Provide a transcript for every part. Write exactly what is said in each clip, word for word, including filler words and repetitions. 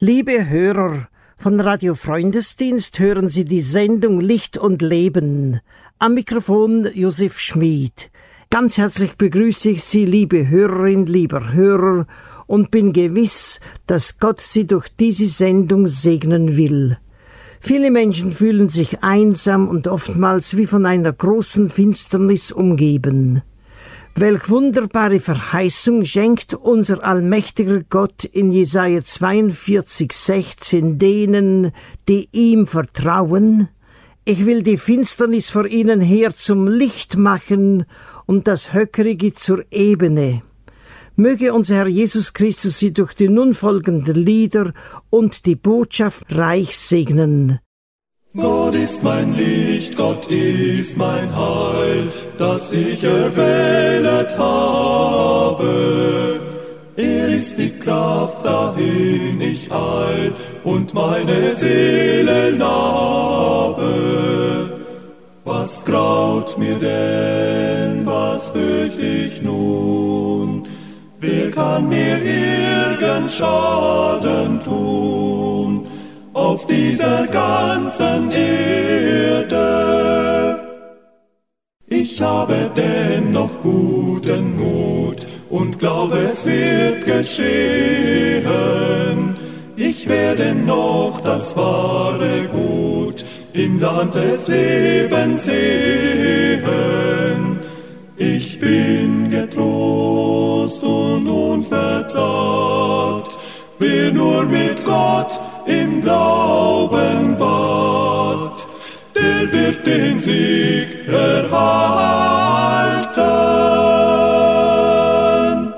Liebe Hörer, von Radio Freundesdienst hören Sie die Sendung Licht und Leben. Am Mikrofon Josef Schmid. Ganz herzlich begrüße ich Sie, liebe Hörerin, lieber Hörer, und bin gewiss, dass Gott Sie durch diese Sendung segnen will. Viele Menschen fühlen sich einsam und oftmals wie von einer großen Finsternis umgeben. Welch wunderbare Verheißung schenkt unser allmächtiger Gott in Jesaja zweiundvierzig, sechzehn denen, die ihm vertrauen. Ich will die Finsternis vor ihnen her zum Licht machen und das Höckerige zur Ebene. Möge unser Herr Jesus Christus Sie durch die nun folgenden Lieder und die Botschaft reich segnen. Gott ist mein Licht, Gott ist mein Heil, das ich erwählet habe. Er ist die Kraft, dahin ich eil und meine Seele labe. Was graut mir denn, was fürcht ich nun? Wer kann mir irgend Schaden tun auf dieser ganzen Erde? Ich habe dennoch guten Mut und glaube, es wird geschehen. Ich werde noch das wahre Gut im Land des Lebens sehen. Ich bin getrost und unverzagt, wer nur mit Gott im Glauben wagt, der wird den Sieg erhalten.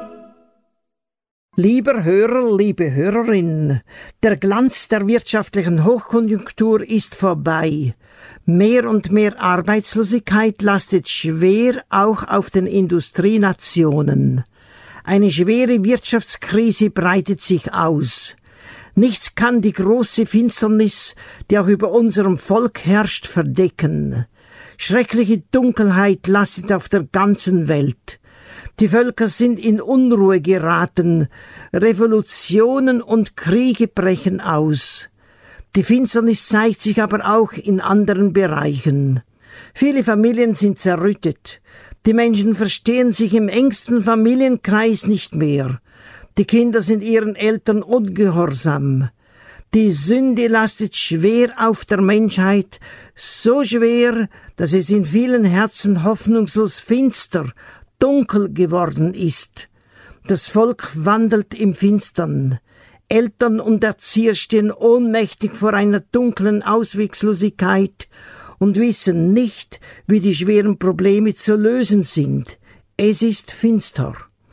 Lieber Hörer, liebe Hörerin, der Glanz der wirtschaftlichen Hochkonjunktur ist vorbei. Mehr und mehr Arbeitslosigkeit lastet schwer auch auf den Industrienationen. Eine schwere Wirtschaftskrise breitet sich aus. Nichts kann die große Finsternis, die auch über unserem Volk herrscht, verdecken. Schreckliche Dunkelheit lastet auf der ganzen Welt. Die Völker sind in Unruhe geraten, Revolutionen und Kriege brechen aus. Die Finsternis zeigt sich aber auch in anderen Bereichen. Viele Familien sind zerrüttet. Die Menschen verstehen sich im engsten Familienkreis nicht mehr. Die Kinder sind ihren Eltern ungehorsam. Die Sünde lastet schwer auf der Menschheit, so schwer, dass es in vielen Herzen hoffnungslos finster, dunkel geworden ist. Das Volk wandelt im Finstern. Eltern und Erzieher stehen ohnmächtig vor einer dunklen Ausweglosigkeit und wissen nicht, wie die schweren Probleme zu lösen sind. Es ist finster.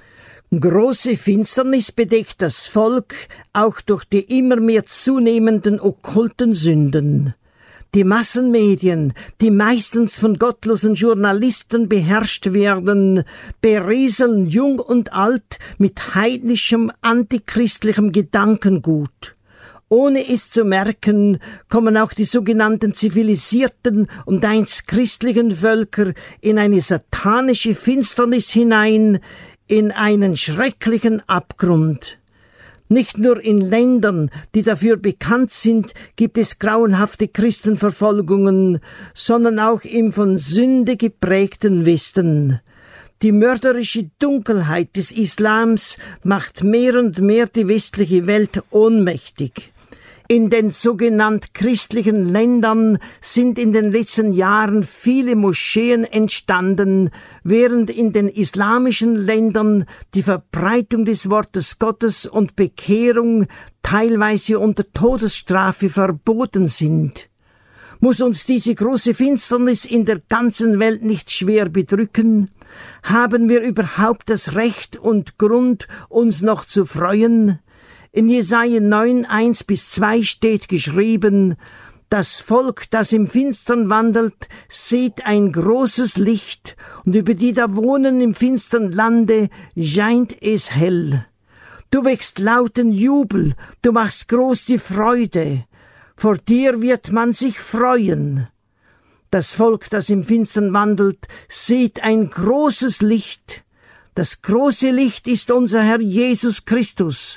Große Finsternis bedeckt das Volk, auch durch die immer mehr zunehmenden okkulten Sünden. Die Massenmedien, die meistens von gottlosen Journalisten beherrscht werden, berieseln jung und alt mit heidnischem, antichristlichem Gedankengut. Ohne es zu merken, kommen auch die sogenannten zivilisierten und einst christlichen Völker in eine satanische Finsternis hinein, in einen schrecklichen Abgrund. Nicht nur in Ländern, die dafür bekannt sind, gibt es grauenhafte Christenverfolgungen, sondern auch im von Sünde geprägten Westen. Die mörderische Dunkelheit des Islams macht mehr und mehr die westliche Welt ohnmächtig. In den sogenannten christlichen Ländern sind in den letzten Jahren viele Moscheen entstanden, während in den islamischen Ländern die Verbreitung des Wortes Gottes und Bekehrung teilweise unter Todesstrafe verboten sind. Muss uns diese große Finsternis in der ganzen Welt nicht schwer bedrücken? Haben wir überhaupt das Recht und Grund, uns noch zu freuen? In Jesaja neun, eins bis zwei steht geschrieben: Das Volk, das im Finstern wandelt, sieht ein großes Licht, und über die da wohnen im finstern Lande scheint es hell. Du wächst lauten Jubel, du machst groß die Freude, vor dir wird man sich freuen. Das Volk, das im Finstern wandelt, sieht ein großes Licht. Das große Licht ist unser Herr Jesus Christus.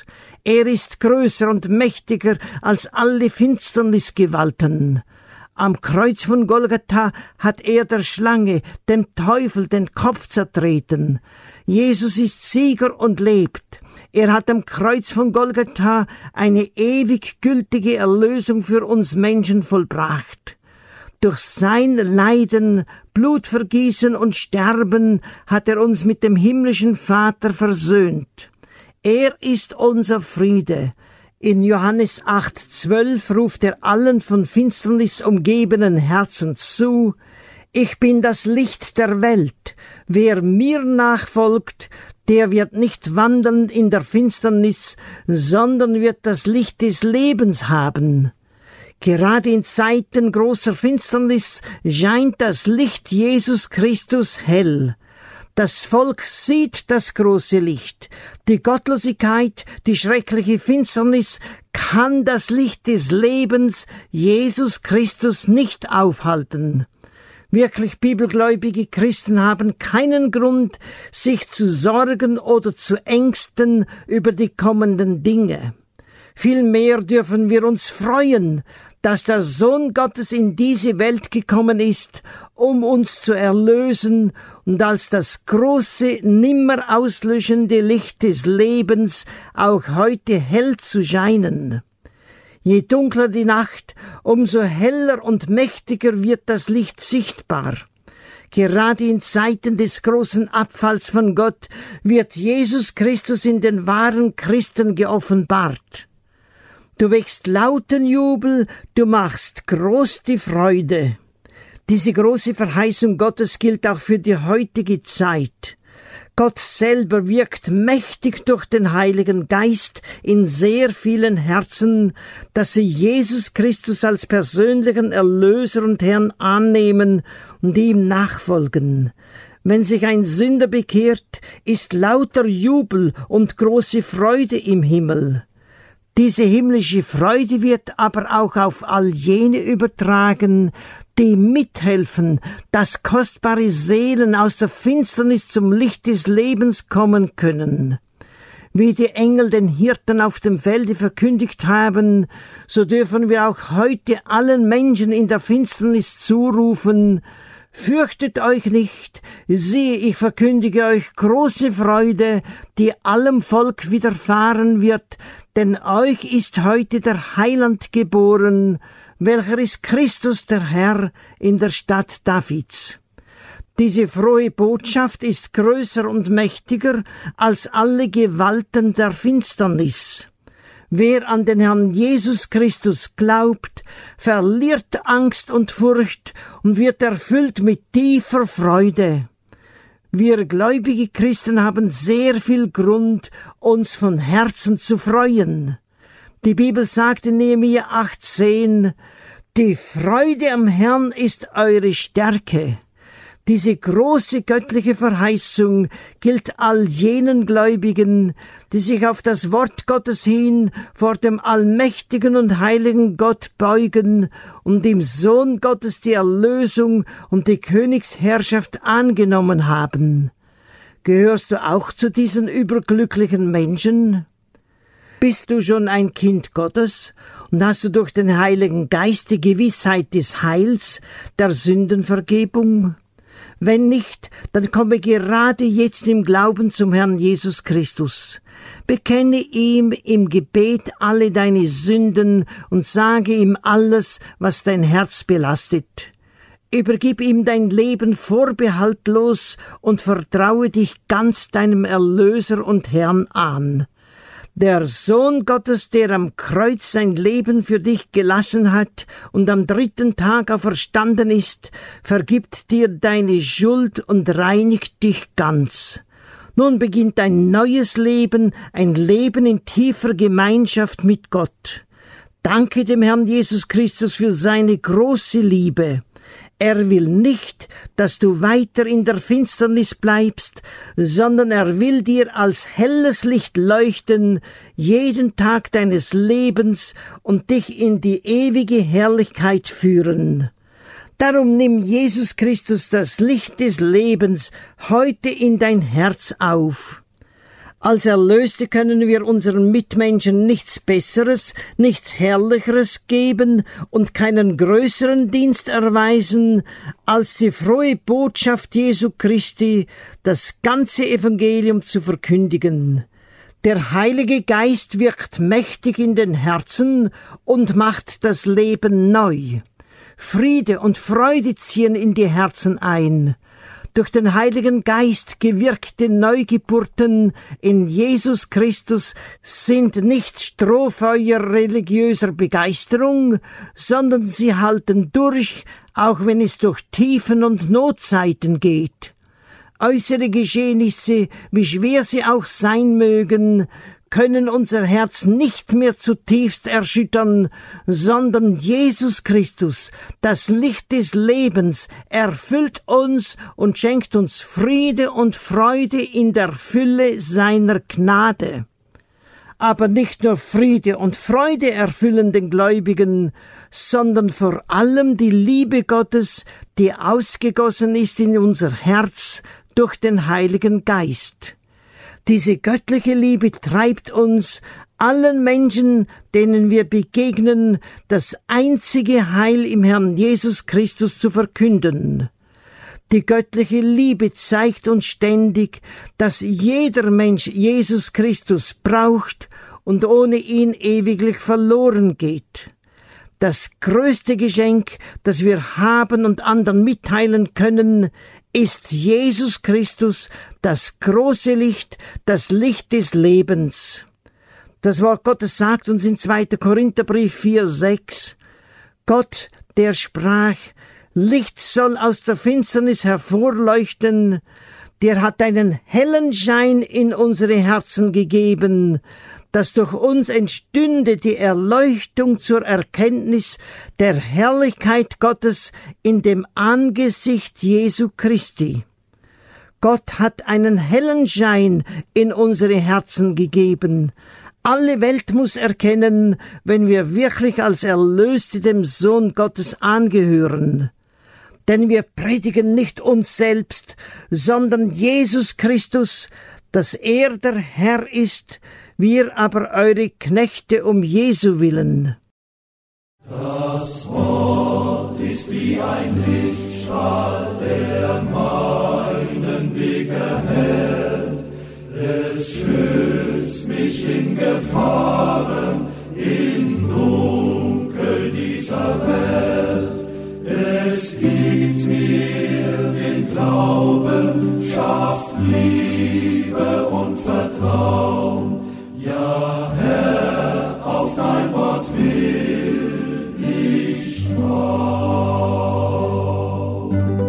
Er ist größer und mächtiger als alle Finsternisgewalten. Am Kreuz von Golgatha hat er der Schlange, dem Teufel, den Kopf zertreten. Jesus ist Sieger und lebt. Er hat am Kreuz von Golgatha eine ewig gültige Erlösung für uns Menschen vollbracht. Durch sein Leiden, Blutvergießen und Sterben hat er uns mit dem himmlischen Vater versöhnt. Er ist unser Friede. In Johannes acht zwölf ruft er allen von Finsternis umgebenen Herzen zu: Ich bin das Licht der Welt. Wer mir nachfolgt, der wird nicht wandeln in der Finsternis, sondern wird das Licht des Lebens haben. Gerade in Zeiten großer Finsternis scheint das Licht Jesus Christus hell. Das Volk sieht das große Licht. Die Gottlosigkeit, die schreckliche Finsternis kann das Licht des Lebens, Jesus Christus, nicht aufhalten. Wirklich bibelgläubige Christen haben keinen Grund, sich zu sorgen oder zu ängsten über die kommenden Dinge. Vielmehr dürfen wir uns freuen, dass der Sohn Gottes in diese Welt gekommen ist, um uns zu erlösen und als das große, nimmer auslöschende Licht des Lebens auch heute hell zu scheinen. Je dunkler die Nacht, umso heller und mächtiger wird das Licht sichtbar. Gerade in Zeiten des großen Abfalls von Gott wird Jesus Christus in den wahren Christen geoffenbart. Du wächst lauten Jubel, du machst groß die Freude. Diese große Verheißung Gottes gilt auch für die heutige Zeit. Gott selber wirkt mächtig durch den Heiligen Geist in sehr vielen Herzen, dass sie Jesus Christus als persönlichen Erlöser und Herrn annehmen und ihm nachfolgen. Wenn sich ein Sünder bekehrt, ist lauter Jubel und große Freude im Himmel. Diese himmlische Freude wird aber auch auf all jene übertragen, die mithelfen, dass kostbare Seelen aus der Finsternis zum Licht des Lebens kommen können. Wie die Engel den Hirten auf dem Felde verkündigt haben, so dürfen wir auch heute allen Menschen in der Finsternis zurufen: Fürchtet euch nicht, siehe, ich verkündige euch große Freude, die allem Volk widerfahren wird, denn euch ist heute der Heiland geboren, welcher ist Christus der Herr in der Stadt Davids. Diese frohe Botschaft ist größer und mächtiger als alle Gewalten der Finsternis. Wer an den Herrn Jesus Christus glaubt, verliert Angst und Furcht und wird erfüllt mit tiefer Freude. Wir gläubige Christen haben sehr viel Grund, uns von Herzen zu freuen. Die Bibel sagt in Nehemia achtzehn, die Freude am Herrn ist eure Stärke. Diese große göttliche Verheißung gilt all jenen Gläubigen, die sich auf das Wort Gottes hin vor dem allmächtigen und heiligen Gott beugen und dem Sohn Gottes die Erlösung und die Königsherrschaft angenommen haben. Gehörst du auch zu diesen überglücklichen Menschen? Bist du schon ein Kind Gottes und hast du durch den Heiligen Geist die Gewissheit des Heils, der Sündenvergebung? Wenn nicht, dann komme gerade jetzt im Glauben zum Herrn Jesus Christus. Bekenne ihm im Gebet alle deine Sünden und sage ihm alles, was dein Herz belastet. Übergib ihm dein Leben vorbehaltlos und vertraue dich ganz deinem Erlöser und Herrn an. Der Sohn Gottes, der am Kreuz sein Leben für dich gelassen hat und am dritten Tag auferstanden ist, vergibt dir deine Schuld und reinigt dich ganz. Nun beginnt ein neues Leben, ein Leben in tiefer Gemeinschaft mit Gott. Danke dem Herrn Jesus Christus für seine große Liebe. Er will nicht, dass du weiter in der Finsternis bleibst, sondern er will dir als helles Licht leuchten, jeden Tag deines Lebens und dich in die ewige Herrlichkeit führen. Darum nimm Jesus Christus, das Licht des Lebens, heute in dein Herz auf. Als Erlöste können wir unseren Mitmenschen nichts Besseres, nichts Herrlicheres geben und keinen größeren Dienst erweisen, als die frohe Botschaft Jesu Christi, das ganze Evangelium zu verkündigen. Der Heilige Geist wirkt mächtig in den Herzen und macht das Leben neu. Friede und Freude ziehen in die Herzen ein. Durch den Heiligen Geist gewirkte Neugeburten in Jesus Christus sind nicht Strohfeuer religiöser Begeisterung, sondern sie halten durch, auch wenn es durch Tiefen und Notzeiten geht. Äußere Geschehnisse, wie schwer sie auch sein mögen, können unser Herz nicht mehr zutiefst erschüttern, sondern Jesus Christus, das Licht des Lebens, erfüllt uns und schenkt uns Friede und Freude in der Fülle seiner Gnade. Aber nicht nur Friede und Freude erfüllen den Gläubigen, sondern vor allem die Liebe Gottes, die ausgegossen ist in unser Herz durch den Heiligen Geist. Diese göttliche Liebe treibt uns, allen Menschen, denen wir begegnen, das einzige Heil im Herrn Jesus Christus zu verkünden. Die göttliche Liebe zeigt uns ständig, dass jeder Mensch Jesus Christus braucht und ohne ihn ewiglich verloren geht. Das größte Geschenk, das wir haben und anderen mitteilen können, ist Jesus Christus, das große Licht, das Licht des Lebens. Das Wort Gottes sagt uns in zweiter Korintherbrief vier sechs, Gott, der sprach, Licht soll aus der Finsternis hervorleuchten, der hat einen hellen Schein in unsere Herzen gegeben, dass durch uns entstünde die Erleuchtung zur Erkenntnis der Herrlichkeit Gottes in dem Angesicht Jesu Christi. Gott hat einen hellen Schein in unsere Herzen gegeben. Alle Welt muss erkennen, wenn wir wirklich als Erlöste dem Sohn Gottes angehören. Denn wir predigen nicht uns selbst, sondern Jesus Christus, dass er der Herr ist, wir aber eure Knechte um Jesu willen. Das Wort ist wie ein Lichtstrahl, der meinen Weg erhellt. Es schützt mich in Gefahren, im Dunkel dieser Welt. Es gibt mir den Glauben, schafft Liebe und Vertrauen. Ja, Herr, auf dein Wort will ich bauen.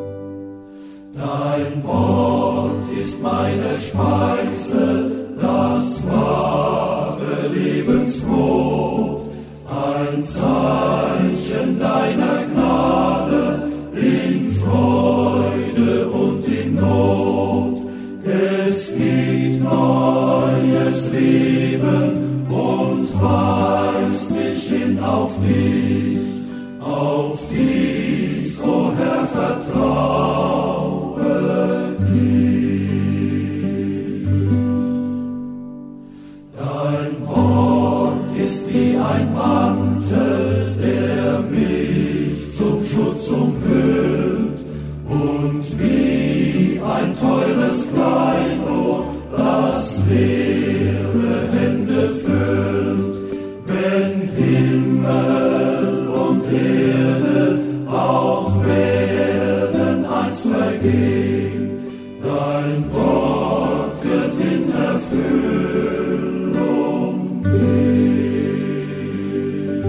Dein Wort ist meine Speise, das wahre Lebensbrot, ein Zeichen deiner Gnade in Freude und in Not. Es gibt neues Leben und weist mich hin auf dich, auf dich, o Herr, vertraue ich. Dein Wort ist wie ein Mantel, der mich zum Schutz umhüllt und wie ein teures Kleinod, das leere Hände füllt, wenn Himmel und Erde auch werden einst vergehen, dein Wort wird in Erfüllung gehen.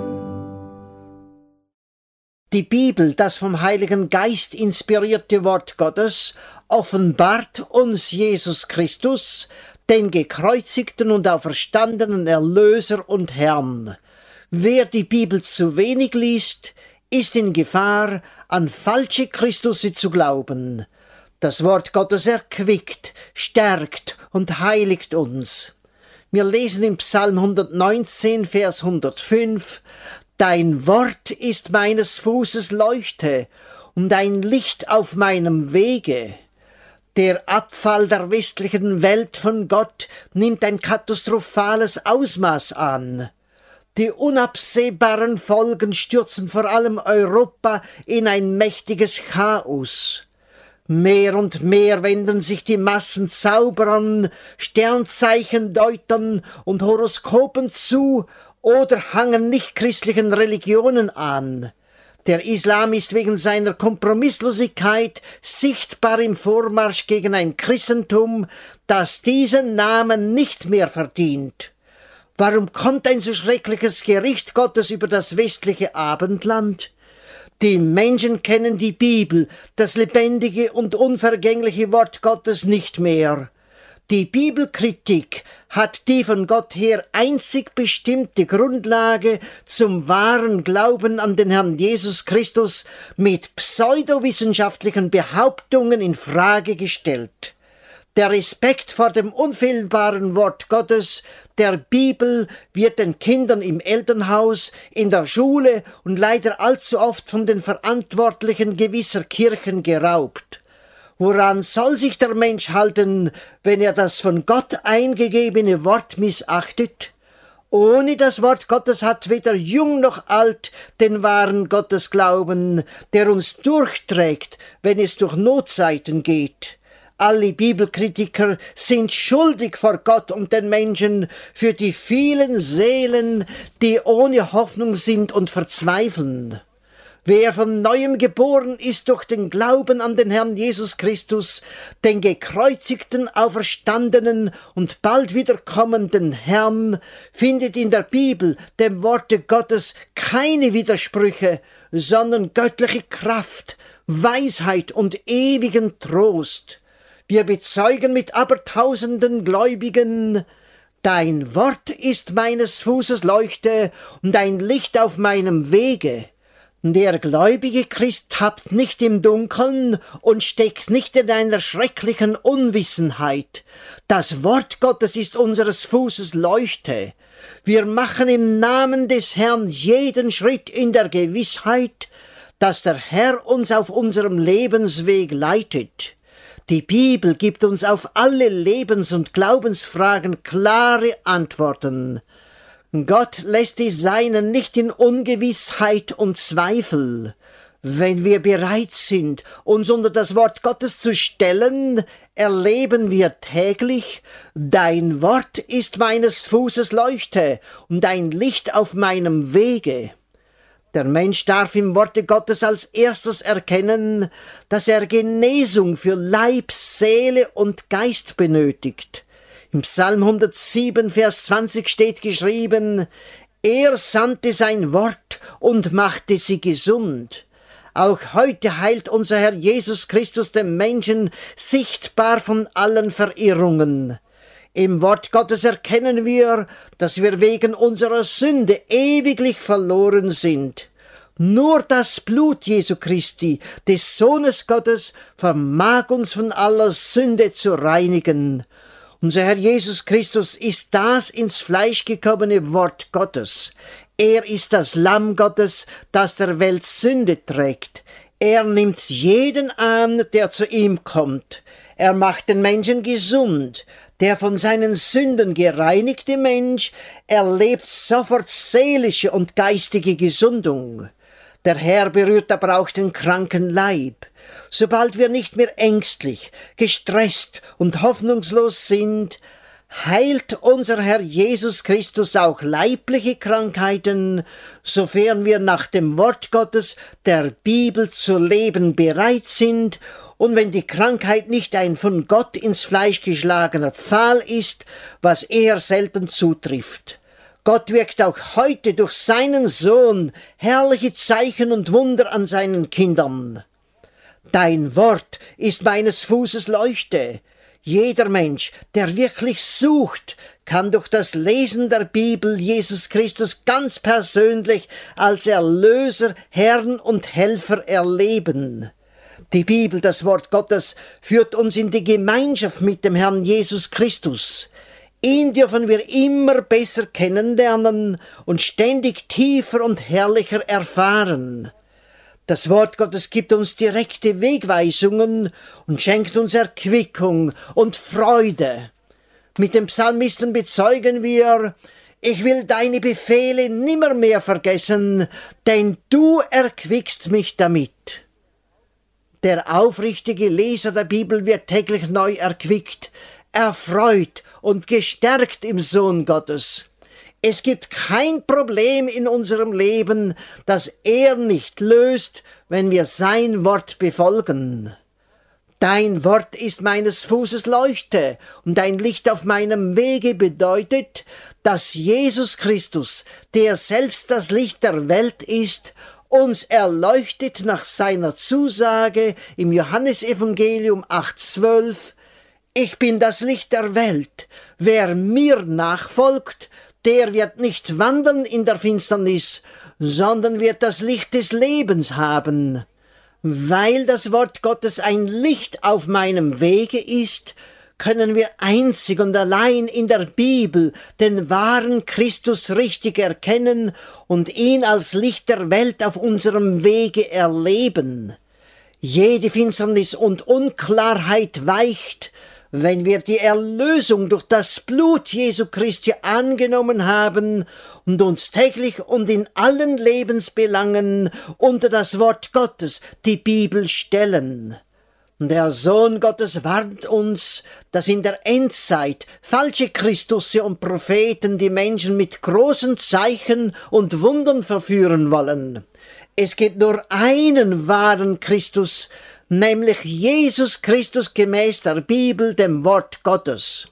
Die Bibel, das vom Heiligen Geist inspirierte Wort Gottes, offenbart uns Jesus Christus, den gekreuzigten und auferstandenen Erlöser und Herrn. Wer die Bibel zu wenig liest, ist in Gefahr, an falsche Christusse zu glauben. Das Wort Gottes erquickt, stärkt und heiligt uns. Wir lesen im Psalm hundertneunzehn, Vers hundertfünf, Dein Wort ist meines Fußes Leuchte und ein Licht auf meinem Wege. Der Abfall der westlichen Welt von Gott nimmt ein katastrophales Ausmaß an. Die unabsehbaren Folgen stürzen vor allem Europa in ein mächtiges Chaos. Mehr und mehr wenden sich die Massen Zauberern, Sternzeichendeutern und Horoskopen zu oder hangen nichtchristlichen Religionen an. Der Islam ist wegen seiner Kompromisslosigkeit sichtbar im Vormarsch gegen ein Christentum, das diesen Namen nicht mehr verdient. Warum kommt ein so schreckliches Gericht Gottes über das westliche Abendland? Die Menschen kennen die Bibel, das lebendige und unvergängliche Wort Gottes, nicht mehr. Die Bibelkritik hat die von Gott her einzig bestimmte Grundlage zum wahren Glauben an den Herrn Jesus Christus mit pseudowissenschaftlichen Behauptungen in Frage gestellt. Der Respekt vor dem unfehlbaren Wort Gottes, der Bibel, wird den Kindern im Elternhaus, in der Schule und leider allzu oft von den Verantwortlichen gewisser Kirchen geraubt. Woran soll sich der Mensch halten, wenn er das von Gott eingegebene Wort missachtet? Ohne das Wort Gottes hat weder jung noch alt den wahren Gottesglauben, der uns durchträgt, wenn es durch Notzeiten geht. Alle Bibelkritiker sind schuldig vor Gott und den Menschen für die vielen Seelen, die ohne Hoffnung sind und verzweifeln. Wer von Neuem geboren ist durch den Glauben an den Herrn Jesus Christus, den gekreuzigten, auferstandenen und bald wiederkommenden Herrn, findet in der Bibel, dem Worte Gottes, keine Widersprüche, sondern göttliche Kraft, Weisheit und ewigen Trost. Wir bezeugen mit abertausenden Gläubigen: Dein Wort ist meines Fußes Leuchte und ein Licht auf meinem Wege. Der gläubige Christ tappt nicht im Dunkeln und steckt nicht in einer schrecklichen Unwissenheit. Das Wort Gottes ist unseres Fußes Leuchte. Wir machen im Namen des Herrn jeden Schritt in der Gewissheit, dass der Herr uns auf unserem Lebensweg leitet. Die Bibel gibt uns auf alle Lebens- und Glaubensfragen klare Antworten. Gott lässt die Seinen nicht in Ungewissheit und Zweifel. Wenn wir bereit sind, uns unter das Wort Gottes zu stellen, erleben wir täglich: Dein Wort ist meines Fußes Leuchte und ein Licht auf meinem Wege. Der Mensch darf im Worte Gottes als erstes erkennen, dass er Genesung für Leib, Seele und Geist benötigt. Im Psalm hundertsieben, Vers zwanzig steht geschrieben: Er sandte sein Wort und machte sie gesund. Auch heute heilt unser Herr Jesus Christus den Menschen sichtbar von allen Verirrungen. Im Wort Gottes erkennen wir, dass wir wegen unserer Sünde ewiglich verloren sind. Nur das Blut Jesu Christi, des Sohnes Gottes, vermag uns von aller Sünde zu reinigen. Unser Herr Jesus Christus ist das ins Fleisch gekommene Wort Gottes. Er ist das Lamm Gottes, das der Welt Sünde trägt. Er nimmt jeden an, der zu ihm kommt. Er macht den Menschen gesund. Der von seinen Sünden gereinigte Mensch erlebt sofort seelische und geistige Gesundung. Der Herr berührt aber auch den kranken Leib. Sobald wir nicht mehr ängstlich, gestresst und hoffnungslos sind, heilt unser Herr Jesus Christus auch leibliche Krankheiten, sofern wir nach dem Wort Gottes, der Bibel, zu leben bereit sind. Und wenn die Krankheit nicht ein von Gott ins Fleisch geschlagener Pfahl ist, was eher selten zutrifft. Gott wirkt auch heute durch seinen Sohn herrliche Zeichen und Wunder an seinen Kindern. Dein Wort ist meines Fußes Leuchte. Jeder Mensch, der wirklich sucht, kann durch das Lesen der Bibel Jesus Christus ganz persönlich als Erlöser, Herrn und Helfer erleben. Die Bibel, das Wort Gottes, führt uns in die Gemeinschaft mit dem Herrn Jesus Christus. Ihn dürfen wir immer besser kennenlernen und ständig tiefer und herrlicher erfahren. Das Wort Gottes gibt uns direkte Wegweisungen und schenkt uns Erquickung und Freude. Mit dem Psalmisten bezeugen wir: Ich will deine Befehle nimmermehr vergessen, denn du erquickst mich damit. Der aufrichtige Leser der Bibel wird täglich neu erquickt, erfreut und gestärkt im Sohn Gottes. Es gibt kein Problem in unserem Leben, das er nicht löst, wenn wir sein Wort befolgen. Dein Wort ist meines Fußes Leuchte und ein Licht auf meinem Wege bedeutet, dass Jesus Christus, der selbst das Licht der Welt ist, uns erleuchtet nach seiner Zusage im Johannesevangelium acht zwölf: Ich bin das Licht der Welt. Wer mir nachfolgt, der wird nicht wandern in der Finsternis, sondern wird das Licht des Lebens haben. Weil das Wort Gottes ein Licht auf meinem Wege ist, können wir einzig und allein in der Bibel den wahren Christus richtig erkennen und ihn als Licht der Welt auf unserem Wege erleben. Jede Finsternis und Unklarheit weicht, wenn wir die Erlösung durch das Blut Jesu Christi angenommen haben und uns täglich und in allen Lebensbelangen unter das Wort Gottes, die Bibel, stellen. Der Sohn Gottes warnt uns, dass in der Endzeit falsche Christusse und Propheten die Menschen mit großen Zeichen und Wundern verführen wollen. Es gibt nur einen wahren Christus, nämlich Jesus Christus gemäß der Bibel, dem Wort Gottes.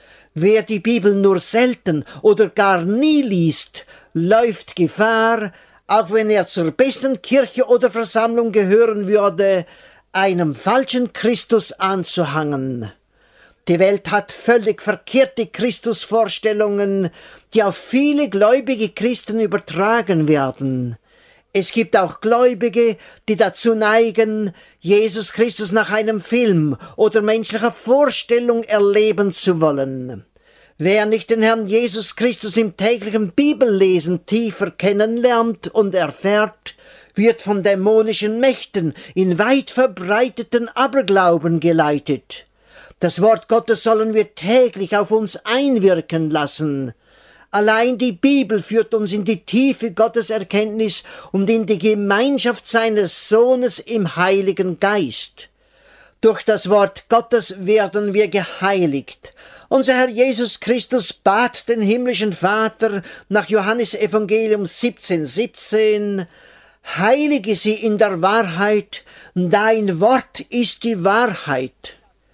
Wer die Bibel nur selten oder gar nie liest, läuft Gefahr, auch wenn er zur besten Kirche oder Versammlung gehören würde, einem falschen Christus anzuhangen. Die Welt hat völlig verkehrte Christusvorstellungen, die auf viele gläubige Christen übertragen werden. Es gibt auch Gläubige, die dazu neigen, Jesus Christus nach einem Film oder menschlicher Vorstellung erleben zu wollen. Wer nicht den Herrn Jesus Christus im täglichen Bibellesen tiefer kennenlernt und erfährt, wird von dämonischen Mächten in weit verbreiteten Aberglauben geleitet. Das Wort Gottes sollen wir täglich auf uns einwirken lassen. Allein die Bibel führt uns in die tiefe Gotteserkenntnis und in die Gemeinschaft seines Sohnes im Heiligen Geist. Durch das Wort Gottes werden wir geheiligt. Unser Herr Jesus Christus bat den himmlischen Vater nach Johannesevangelium siebzehn siebzehn: Heilige sie in der Wahrheit, dein Wort ist die Wahrheit.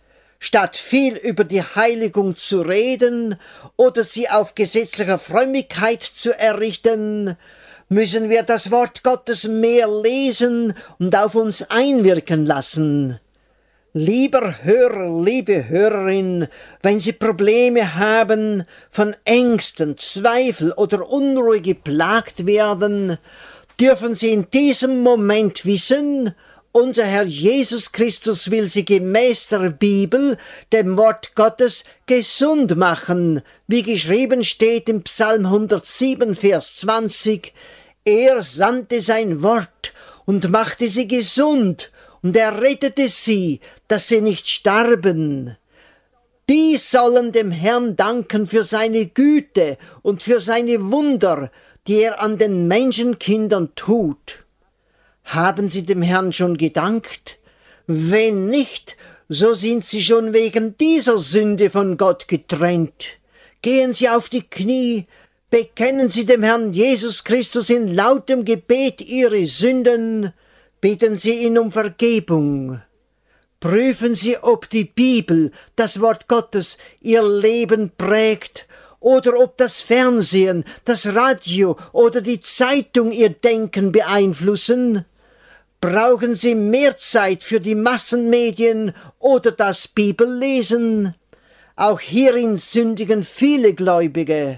Statt viel über die Heiligung zu reden oder sie auf gesetzlicher Frömmigkeit zu errichten, müssen wir das Wort Gottes mehr lesen und auf uns einwirken lassen. Lieber Hörer, liebe Hörerin, wenn Sie Probleme haben, von Ängsten, Zweifel oder Unruhe geplagt werden, dürfen Sie in diesem Moment wissen, unser Herr Jesus Christus will Sie gemäß der Bibel, dem Wort Gottes, gesund machen, wie geschrieben steht im Psalm hundertsieben, Vers zwanzig, er sandte sein Wort und machte sie gesund, und er rettete sie, dass sie nicht starben. Die sollen dem Herrn danken für seine Güte und für seine Wunder, die er an den Menschenkindern tut. Haben Sie dem Herrn schon gedankt? Wenn nicht, so sind Sie schon wegen dieser Sünde von Gott getrennt. Gehen Sie auf die Knie, bekennen Sie dem Herrn Jesus Christus in lautem Gebet Ihre Sünden, bitten Sie ihn um Vergebung. Prüfen Sie, ob die Bibel, das Wort Gottes, Ihr Leben prägt, oder ob das Fernsehen, das Radio oder die Zeitung Ihr Denken beeinflussen. Brauchen Sie mehr Zeit für die Massenmedien oder das Bibellesen? Auch hierin sündigen viele Gläubige.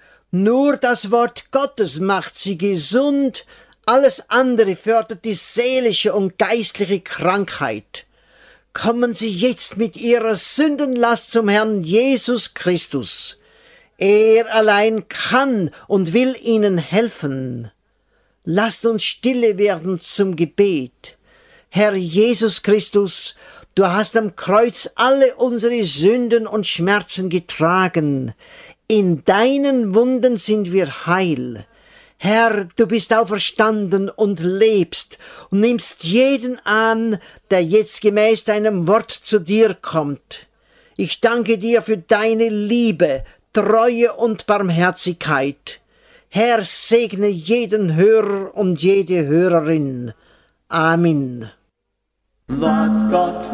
Nur das Wort Gottes macht sie gesund, alles andere fördert die seelische und geistliche Krankheit. Kommen Sie jetzt mit Ihrer Sündenlast zum Herrn Jesus Christus. Er allein kann und will Ihnen helfen. Lasst uns stille werden zum Gebet. Herr Jesus Christus, du hast am Kreuz alle unsere Sünden und Schmerzen getragen. In deinen Wunden sind wir heil. Herr, du bist auferstanden und lebst und nimmst jeden an, der jetzt gemäß deinem Wort zu dir kommt. Ich danke dir für deine Liebe, Treue und Barmherzigkeit. Herr, segne jeden Hörer und jede Hörerin. Amen. Was Gott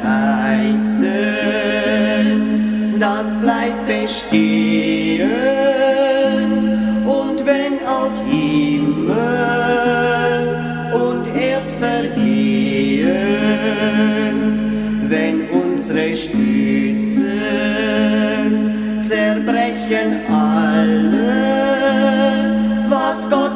verheißen, das bleibt bestehen. Und wenn auch Himmel und Erd vergehen, wenn unsere Stützen zerbrechen alle, was Gott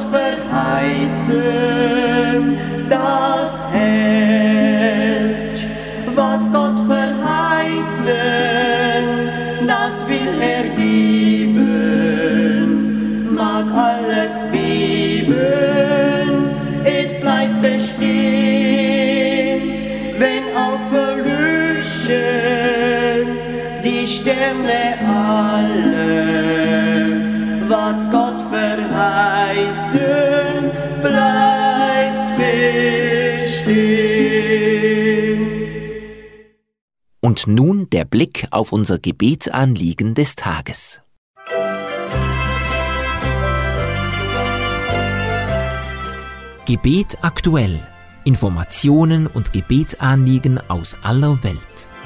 verheißen, das hält. Was Gott verheißen, das will er geben. Mag alles beben, es bleibt bestehen, wenn auch verlöschen die Sterne alle. Was Gott verheißen, bleibt bestehen. Und nun der Blick auf unser Gebetsanliegen des Tages. Gebet aktuell. Informationen und Gebetsanliegen aus aller Welt.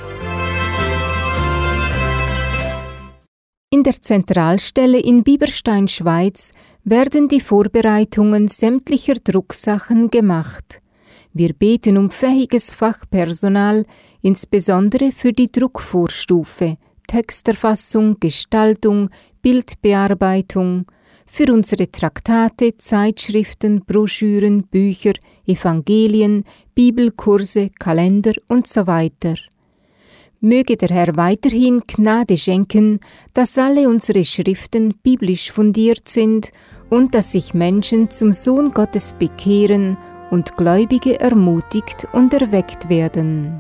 In der Zentralstelle in Bieberstein, Schweiz, werden die Vorbereitungen sämtlicher Drucksachen gemacht. Wir beten um fähiges Fachpersonal, insbesondere für die Druckvorstufe, Texterfassung, Gestaltung, Bildbearbeitung, für unsere Traktate, Zeitschriften, Broschüren, Bücher, Evangelien, Bibelkurse, Kalender und so weiter. Möge der Herr weiterhin Gnade schenken, dass alle unsere Schriften biblisch fundiert sind und dass sich Menschen zum Sohn Gottes bekehren und Gläubige ermutigt und erweckt werden.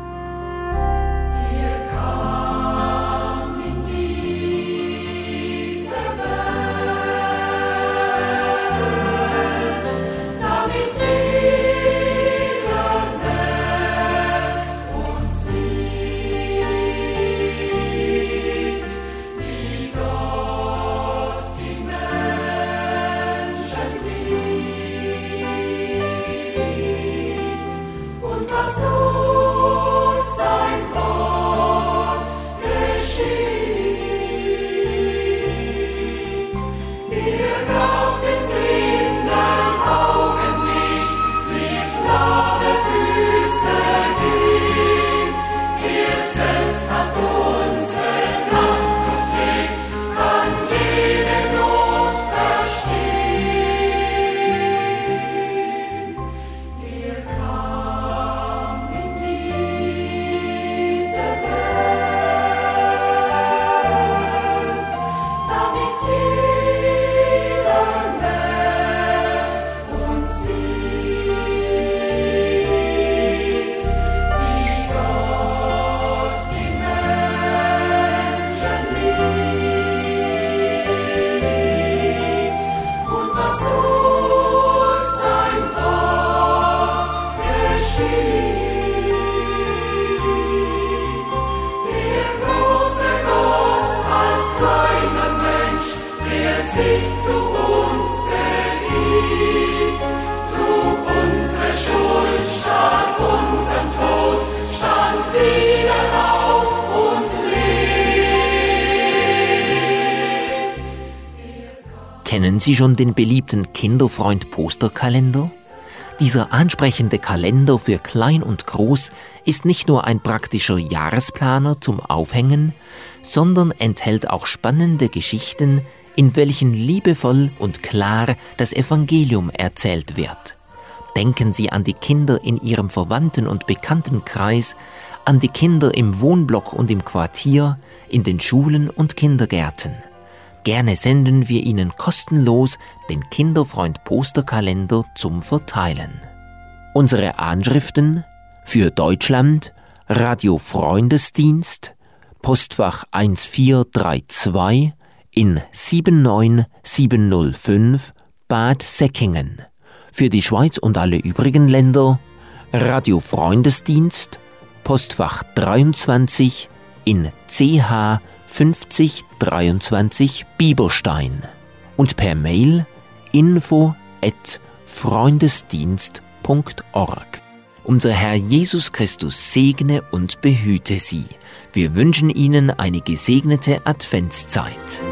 Kennen Sie schon den beliebten Kinderfreund-Posterkalender? Dieser ansprechende Kalender für Klein und Groß ist nicht nur ein praktischer Jahresplaner zum Aufhängen, sondern enthält auch spannende Geschichten, in welchen liebevoll und klar das Evangelium erzählt wird. Denken Sie an die Kinder in Ihrem Verwandten- und Bekanntenkreis, an die Kinder im Wohnblock und im Quartier, in den Schulen und Kindergärten. Gerne senden wir Ihnen kostenlos den Kinderfreund-Posterkalender zum Verteilen. Unsere Anschriften für Deutschland: Radio Freundesdienst, Postfach eins vier drei zwei in sieben neun sieben null fünf Bad Säckingen. Für die Schweiz und alle übrigen Länder: Radio Freundesdienst, Postfach dreiundzwanzig in C H fünfzig dreiundzwanzig Bieberstein und per Mail info at freundesdienst punkt org. Unser Herr Jesus Christus segne und behüte Sie. Wir wünschen Ihnen eine gesegnete Adventszeit.